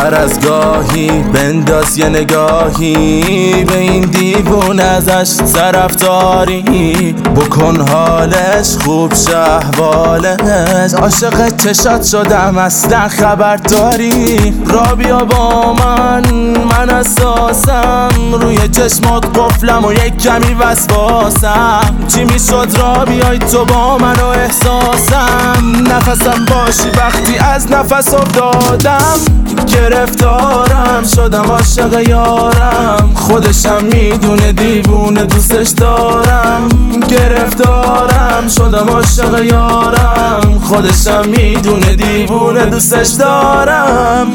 تر از گاهی بنداز یه نگاهی به این دیوونه ازش طرفداری بکن حالش خوب شه احوالش عاشق چشات شدم اصلا خبر داری را بیا با من اساسم روی چشمات قفلم و یک کمی وسواسم چی میشد را بیای تو با من و احساسم نفسم باشی وقتی از نفس افتادم گرفتارم شدم عاشق یارم خودشم میدونه دیوونه دوستش دارم گرفتارم شدم عاشق یارم خودشم میدونه دیوونه دوستش دارم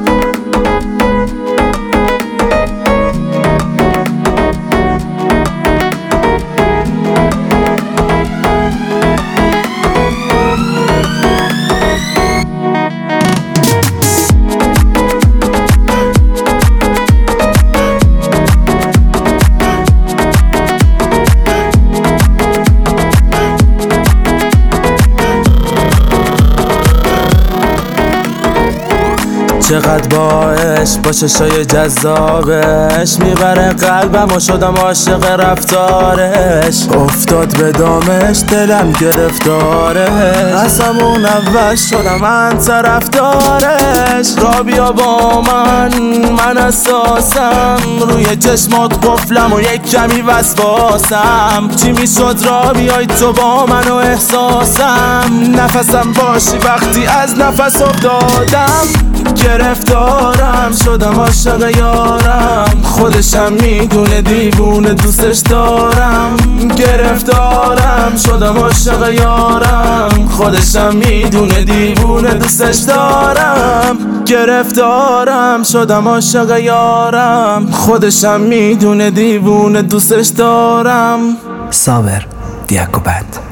چقدر باش با چشای جذابش میبره قلبم و شدم عاشق رفتارش افتاد به دامش دلم گرفتارش از همون اول شدم من طرفدارش را بیا با من اساسم روی چشمات قفلم و یک کمی وسواسم چی میشد را بیای تو با من و احساسم نفسم باشی وقتی از نفس افتادم گرفتارم شدم عاشق یارم خودشم میدونه دیوونه دوستش دارم گرفتارم شدم عاشق یارم خودشم میدونه دیوونه دوستش دارم گرفتارم شدم عاشق یارم خودشم میدونه دیوونه دوستش دارم صابر دیاکو بند